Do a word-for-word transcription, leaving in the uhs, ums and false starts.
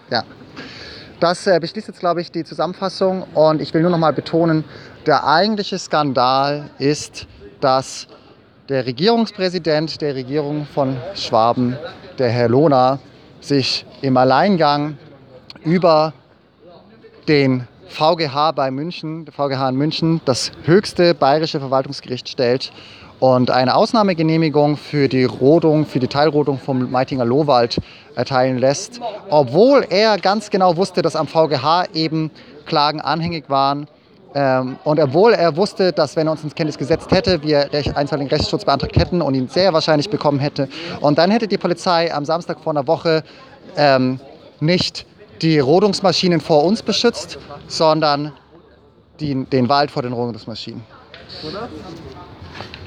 Ja. Das äh, beschließt jetzt, glaube ich, die Zusammenfassung. Und ich will nur noch mal betonen, der eigentliche Skandal ist, dass der Regierungspräsident der Regierung von Schwaben, der Herr Lohner, sich im Alleingang über den V G H bei München, der V G H in München, das höchste bayerische Verwaltungsgericht stellt und eine Ausnahmegenehmigung für die Rodung, für die Teilrodung vom Meitinger Lohwald erteilen lässt, obwohl er ganz genau wusste, dass am V G H eben Klagen anhängig waren. Ähm, und obwohl er wusste, dass wenn er uns ins Kenntnis gesetzt hätte, wir Recht, einstweiligen Rechtsschutz beantragt hätten und ihn sehr wahrscheinlich bekommen hätte. Und dann hätte die Polizei am Samstag vor einer Woche ähm, nicht die Rodungsmaschinen vor uns beschützt, sondern die, den Wald vor den Rodungsmaschinen.